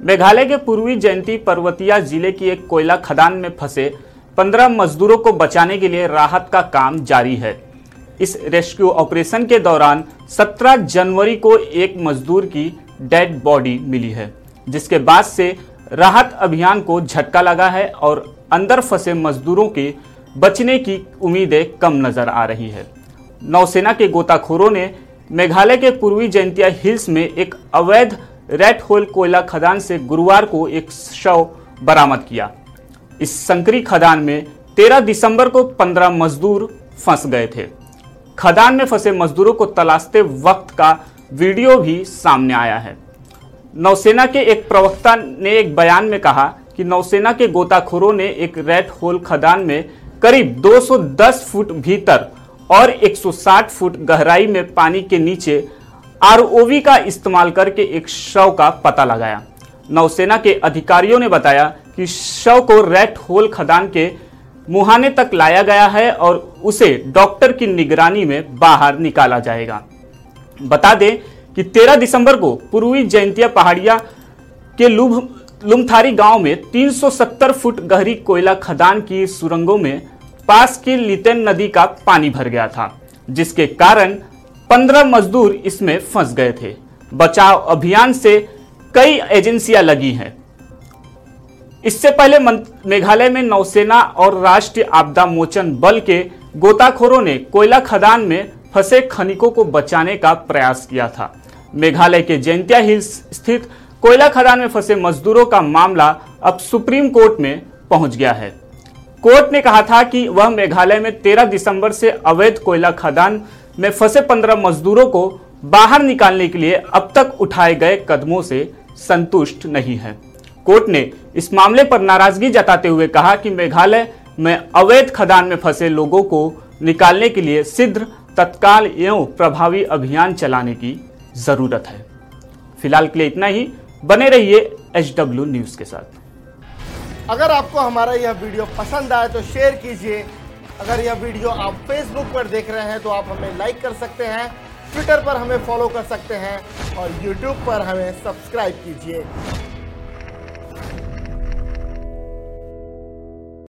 मेघालय के पूर्वी जयंती पर्वतीय जिले की एक कोयला खदान में फंसे 15 मजदूरों को बचाने के लिए राहत का काम जारी है। इस रेस्क्यू ऑपरेशन के दौरान 17 जनवरी को एक मजदूर की डेड बॉडी मिली है, जिसके बाद से राहत अभियान को झटका लगा है और अंदर फंसे मजदूरों के बचने की उम्मीदें कम नजर आ रही है। नौसेना के गोताखोरों ने मेघालय के पूर्वी जयंतिया हिल्स में एक अवैध रेड होल कोयला खदान से गुरुवार को एक शव बरामद किया। इस संकरी खदान में 13 दिसंबर को 15 मजदूर फंस गए थे। खदान में फंसे मजदूरों को तलाशते वक्त का वीडियो भी सामने आया है। नौसेना के एक प्रवक्ता ने एक बयान में कहा कि नौसेना के गोताखोरों ने एक रेड होल खदान में करीब 210 फुट भीतर और 160 फुट गहराई में पानी के नीचे आरओवी का इस्तेमाल करके एक शव का पता लगाया। नौसेना के अधिकारियों ने बताया कि शव को रेड होल खदान के मुहाने तक लाया गया है और उसे डॉक्टर की निगरानी में बाहर निकाला जाएगा। बता दें कि 13 दिसंबर को पूर्वी जयंतिया पहाड़िया के लुमथारी गांव में 370 फुट गहरी कोयला खदान की सुरंगों में पास की लितेन नदी का पानी भर गया था, जिसके कारण 15 मजदूर इसमें फंस गए थे। बचाव अभियान से कई एजेंसियां लगी हैं। इससे पहले मेघालय में नौसेना और राष्ट्रीय आपदा मोचन बल के गोताखोरों ने कोयला खदान में फंसे खनिकों को बचाने का प्रयास किया था। मेघालय के जयंतिया हिल्स स्थित कोयला खदान में फंसे मजदूरों का मामला अब सुप्रीम कोर्ट में पहुंच गया है। कोर्ट ने कहा था कि वह मेघालय में 13 दिसंबर से अवैध कोयला खदान में फंसे 15 मजदूरों को बाहर निकालने के लिए अब तक उठाए गए कदमों से संतुष्ट नहीं है। कोर्ट ने इस मामले पर नाराजगी जताते हुए कहा कि मेघालय में अवैध खदान में फंसे लोगों को निकालने के लिए शीघ्र, तत्काल एवं प्रभावी अभियान चलाने की जरूरत है। फिलहाल के लिए इतना ही। बने रहिए HW न्यूज के साथ। अगर आपको हमारा यह वीडियो पसंद आए तो शेयर कीजिए। अगर यह वीडियो आप फेसबुक पर देख रहे हैं तो आप हमें लाइक कर सकते हैं, ट्विटर पर हमें फॉलो कर सकते हैं और यूट्यूब पर हमें सब्सक्राइब कीजिए।